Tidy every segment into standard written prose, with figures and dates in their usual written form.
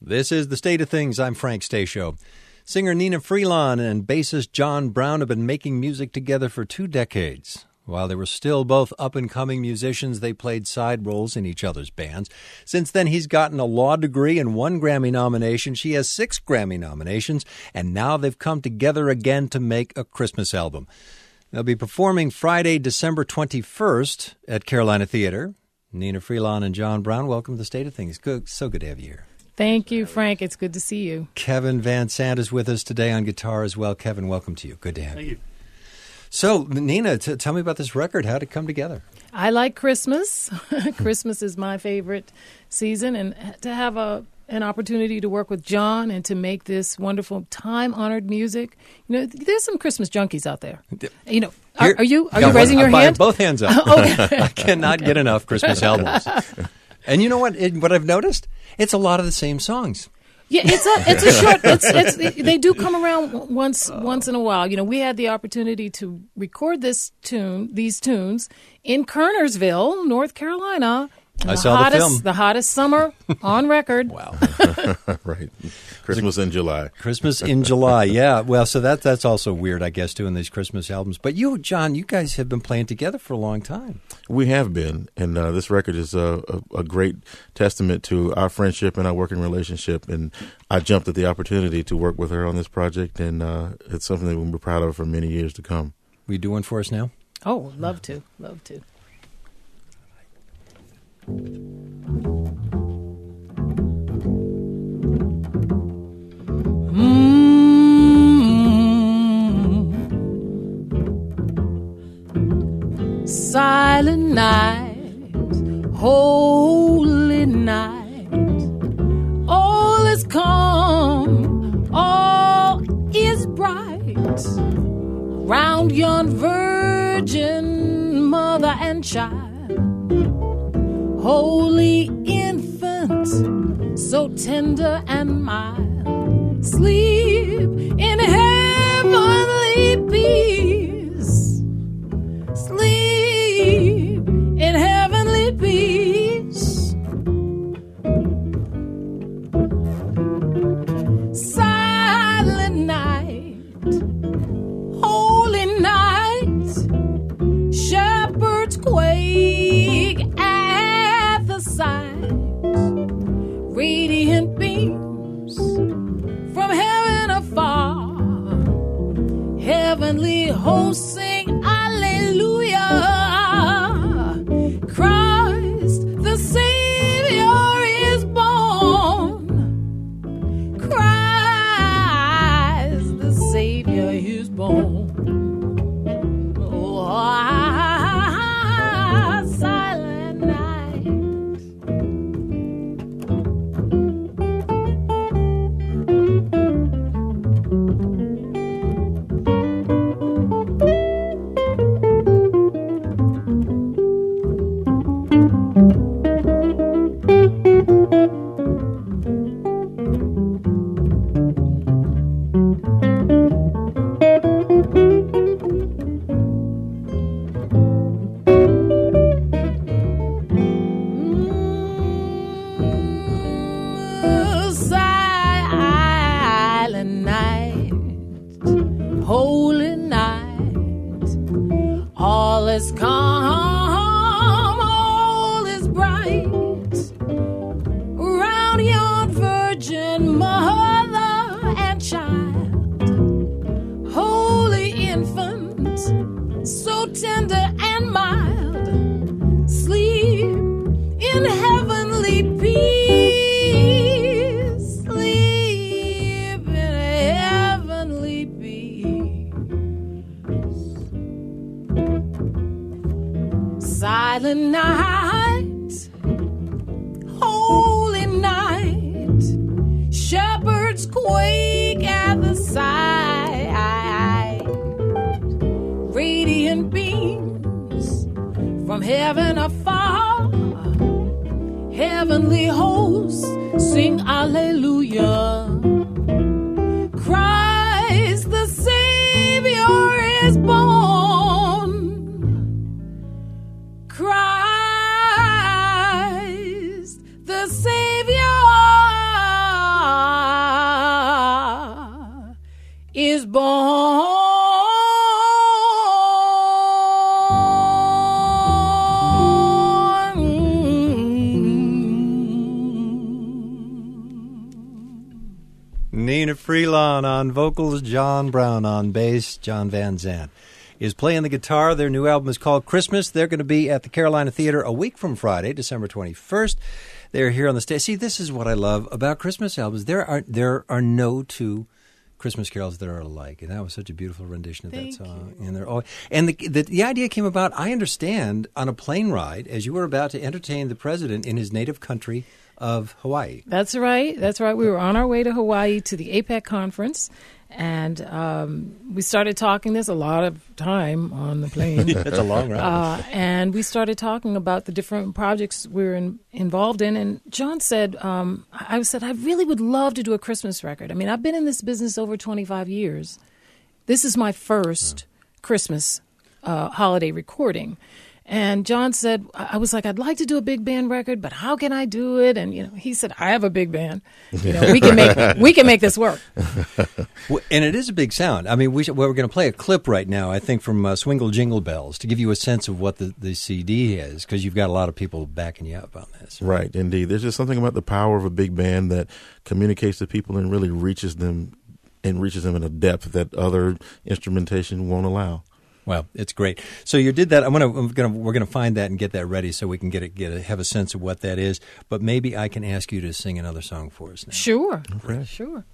This is The State of Things. I'm Frank Stasio. Singer Nina Freelon and bassist John Brown have been making music together for 2 decades. While they were still both up-and-coming musicians, they played side roles in each other's bands. Since then, he's gotten a law degree and 1 Grammy nomination. She has 6 Grammy nominations, and now they've come together again to make a Christmas album. They'll be performing Friday, December 21st at Carolina Theater. Nina Freelon and John Brown, welcome to The State of Things. So good to have you here. Thank you, Frank. It's good to see you. Kevin Van Sant is with us today on guitar as well. Kevin, welcome to you. Good to have you. Thank you. So, Nina, tell me about this record. How did it come together? I like Christmas. Christmas is my favorite season, and to have an opportunity to work with John and to make this wonderful time-honored music. You know, there's some Christmas junkies out there. You know, are you raising your hand? Both hands up. Okay. I cannot get enough Christmas albums. And you know what? What I've noticed? It's a lot of the same songs. Yeah, it's a short. They do come around once in a while. You know, we had the opportunity to record these tunes in Kernersville, North Carolina. I saw the film. The hottest summer on record. Wow. Right. Christmas in July. Christmas in July, yeah. Well, so that's also weird, I guess, doing these Christmas albums. But you, John, you guys have been playing together for a long time. We have been, and this record is a great testament to our friendship and our working relationship. And I jumped at the opportunity to work with her on this project, and it's something that we'll be proud of for many years to come. Will you do one for us now? Oh, love to. Silent night, holy night, all is calm, all is bright, round yon virgin mother and child. Holy infant, so tender and mild, sleep in heavenly peace. Sleep in heavenly peace. Silent night, holy night, shepherds quake at the sight, radiant beams from heaven afar, heavenly hosts sing hallelujah. Christ the Savior is born. Christ the Savior is born. Silent night. Silent night, holy night, all is calm, all is bright, around yon virgin mother and child, holy infant, so tender and mild, sleep in heavenly peace. Silent night, holy night, shepherds quake at the sight, radiant beams from heaven afar, heavenly hosts sing hallelujah. Christ the Savior is born. Christ the Savior born. Nina Freelon on vocals, John Brown on bass. John Van Zant is playing the guitar. Their new album is called Christmas. They're going to be at the Carolina Theater a week from Friday, December 21st. They're here on the stage. See, this is what I love about Christmas albums. There are no two Christmas carols that are alike, and that was such a beautiful rendition of that song. And they're all, and the idea came about, I understand, on a plane ride as you were about to entertain the president in his native country of Hawaii. That's right. That's right. We were on our way to Hawaii to the APEC conference, and we started talking. There's a lot of time on the plane. That's a long ride. And we started talking about the different projects we were involved in. And John said, I said, I really would love to do a Christmas record. I mean, I've been in this business over 25 years. This is my first Christmas holiday recording. And John said, I was like, I'd like to do a big band record, but how can I do it? And, he said, I have a big band. We can make this work. Well, and it is a big sound. I mean, we're going to play a clip right now, I think, from Swingle Jingle Bells to give you a sense of what the CD is, because you've got a lot of people backing you up on this. Right, indeed. There's just something about the power of a big band that communicates to people and really reaches them in a depth that other instrumentation won't allow. Well, it's great. So you did that. We're gonna find that and get that ready so we can have a sense of what that is. But maybe I can ask you to sing another song for us now. Sure. Okay. Sure.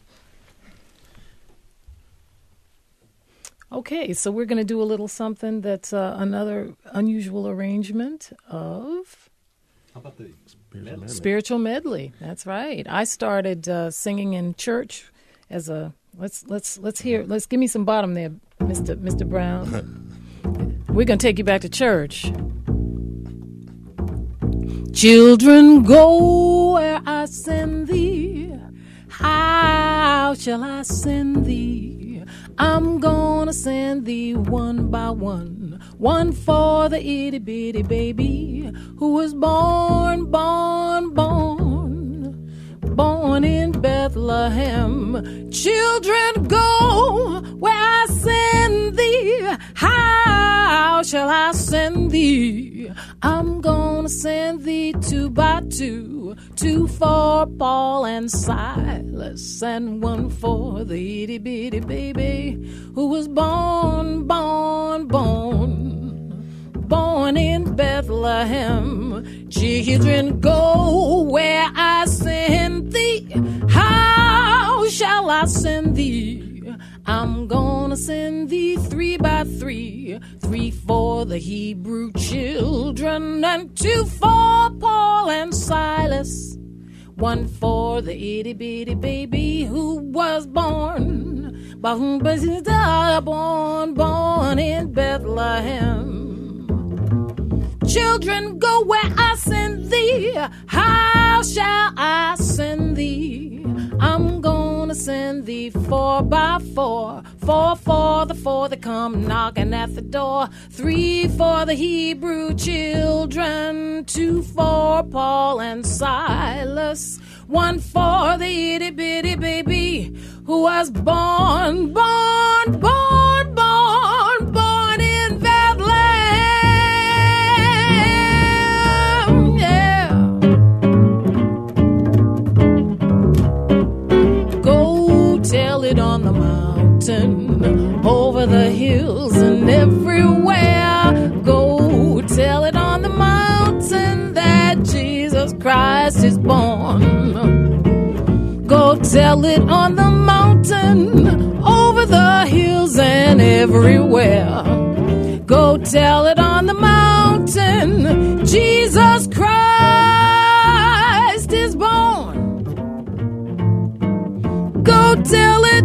Okay, so we're going to do a little something that's another unusual arrangement of How about the spiritual medley. That's right. I started singing in church as a let's give me some bottom there, Mr. Brown. We're going to take you back to church. Children, go where I send thee. How shall I send thee? I'm gonna send thee one by one. One for the itty bitty baby who was born in Bethlehem. Children, go where I send thee. How shall I send thee? I'm gonna send thee 2 by 2. 2 for Paul and Silas, and 1 for the itty bitty baby who was born in Bethlehem. Children, go where I send thee. How shall I send thee? I'm gonna send thee 3 by 3. 3 for the Hebrew children, and 2 for Paul and Silas. 1 for the itty bitty baby who was born in Bethlehem. Children, go where I send thee. How shall I send thee? I'm gonna send thee 4 by 4. 4 for the 4 that come knocking at the door. 3 for the Hebrew children. 2 for Paul and Silas. 1 for the itty bitty baby who was born in Bethlehem. Yeah. Go tell it on the mountain, over the hills and everywhere. Go tell it on the mountain that Jesus Christ is born. Go tell it on the mountain, over the hills and everywhere. Go tell it on the mountain, Jesus Christ is born. Go tell it.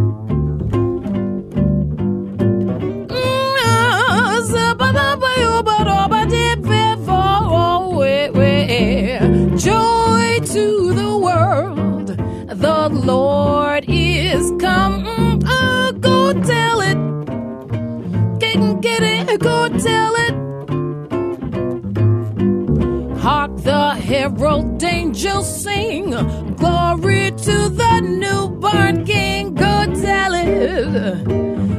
Joy to the world, the Lord is come. Go tell it. Get it, go tell it. Hark the herald angels sing, glory to the newborn King. Go tell it.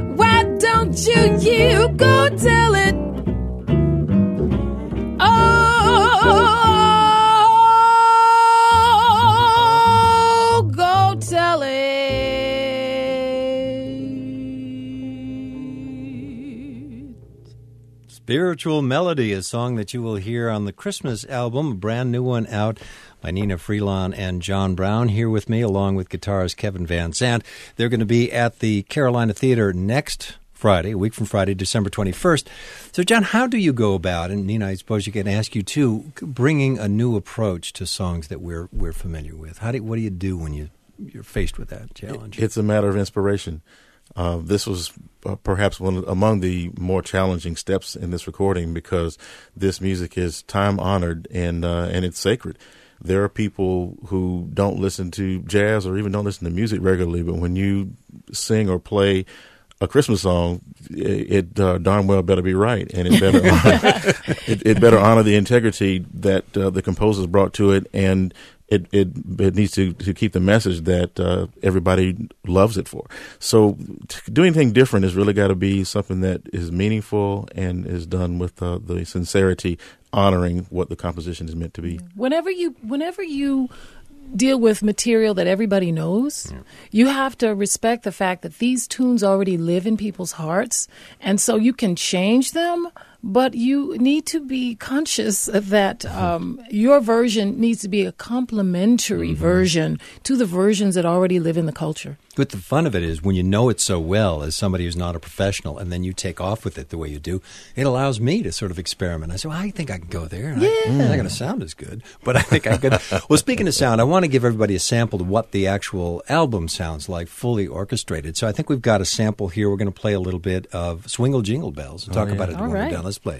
Spiritual Melody, a song that you will hear on the Christmas album, a brand new one out by Nina Freelon and John Brown, here with me, along with guitarist Kevin Van Zandt. They're going to be at the Carolina Theater next Friday, a week from Friday, December 21st. So, John, how do you go about, and Nina, I suppose you can ask you too, bringing a new approach to songs that we're familiar with? What do you do when you're faced with that challenge? It's a matter of inspiration. This was perhaps one among the more challenging steps in this recording because this music is time-honored and it's sacred. There are people who don't listen to jazz or even don't listen to music regularly, but when you sing or play a Christmas song, it darn well better be right, and it better it better honor the integrity that the composers brought to it, and it needs to keep the message that everybody loves it for. So to do anything different has really got to be something that is meaningful and is done with the sincerity, honoring what the composition is meant to be. Whenever you deal with material that everybody knows, you have to respect the fact that these tunes already live in people's hearts, and so you can change them, but you need to be conscious that your version needs to be a complementary version to the versions that already live in the culture. But the fun of it is when you know it so well as somebody who's not a professional and then you take off with it the way you do, it allows me to sort of experiment. I say, well, I think I can go there. And I'm not going to sound as good, but I think I could. Well, speaking of sound, I want to give everybody a sample of what the actual album sounds like, fully orchestrated. So I think we've got a sample here. We're going to play a little bit of Swingle Jingle Bells and talk about it when we're done. Let's play it.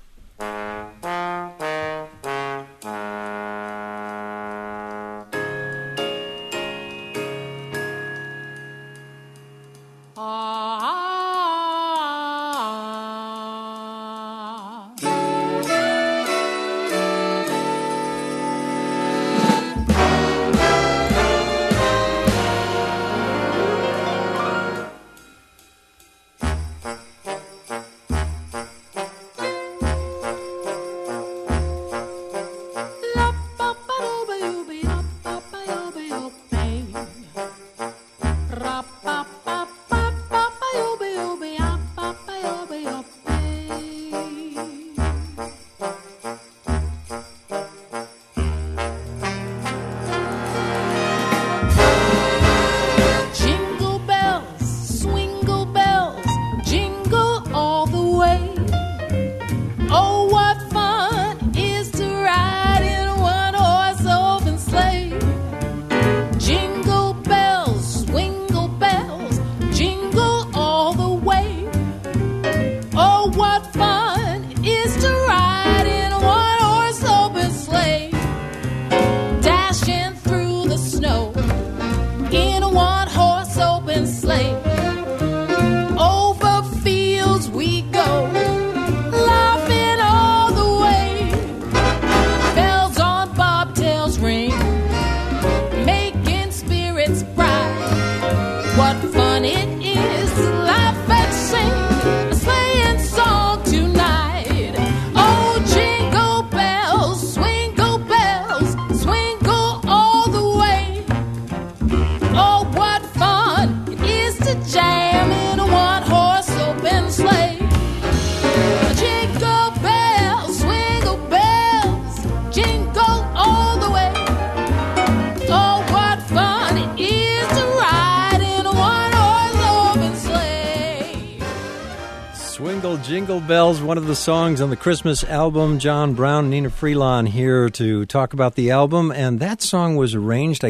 Jingle Bells, one of the songs on the Christmas album. John Brown, Nina Freelon here to talk about the album. And that song was arranged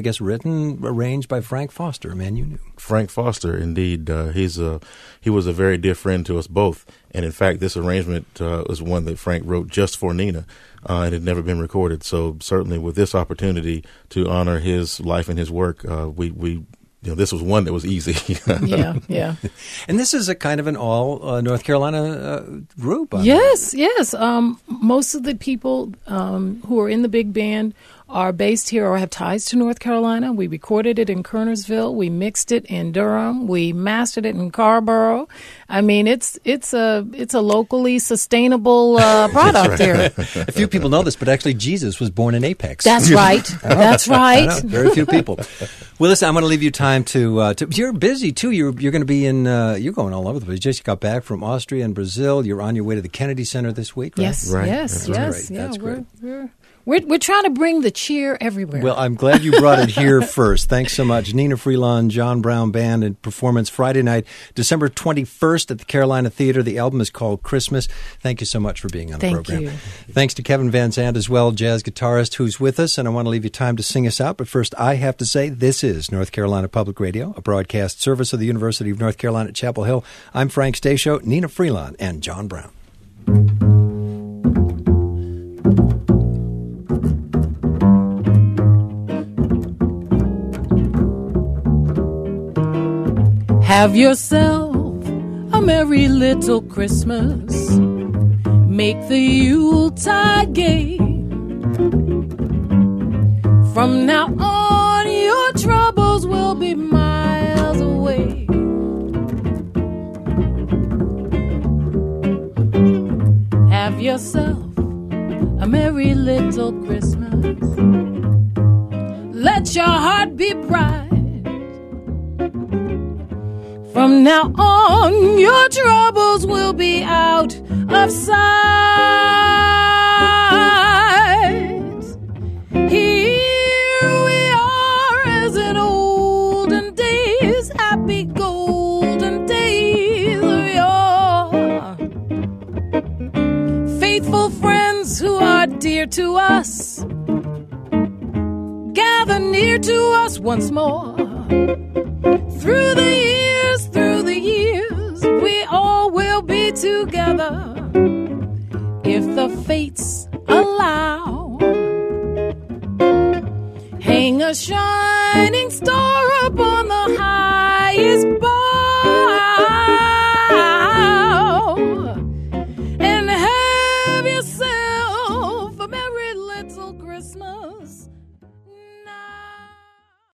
by Frank Foster, a man you knew. Frank Foster, indeed. He was a very dear friend to us both. And in fact, this arrangement was one that Frank wrote just for Nina. And had never been recorded. So certainly with this opportunity to honor his life and his work, this was one that was easy. Yeah. And this is a kind of an all North Carolina group. Yes. Most of the people who are in the big band are based here or have ties to North Carolina. We recorded it in Kernersville. We mixed it in Durham. We mastered it in Carrboro. I mean, it's a locally sustainable product here. A few people know this, but actually Jesus was born in Apex. That's right. That's right. Very few people. Well, listen, I'm going to leave you time to you're busy too. You're going to be in. You're going all over the place. You just got back from Austria and Brazil. You're on your way to the Kennedy Center this week, right? Yes. Right. Yes. That's yes. great. Yeah. That's great. We're trying to bring the cheer everywhere. Well, I'm glad you brought it here first. Thanks so much. Nina Freelon, John Brown Band, and performance Friday night, December 21st at the Carolina Theater. The album is called Christmas. Thank you so much for being on the program. Thank you. Thanks to Kevin Van Zandt as well, jazz guitarist who's with us. And I want to leave you time to sing us out. But first, I have to say, this is North Carolina Public Radio, a broadcast service of the University of North Carolina at Chapel Hill. I'm Frank Stasio, Nina Freelon, and John Brown. Have yourself a merry little Christmas. Make the Yuletide gay. From now on, your troubles will be miles away. Have yourself a merry little Christmas. Let your heart be bright. From now on, your troubles will be out of sight. Here we are as in olden days, happy golden days of yore. Faithful friends who are dear to us, gather near to us once more. Through the years, we all will be together if the fates allow. Hang a shining star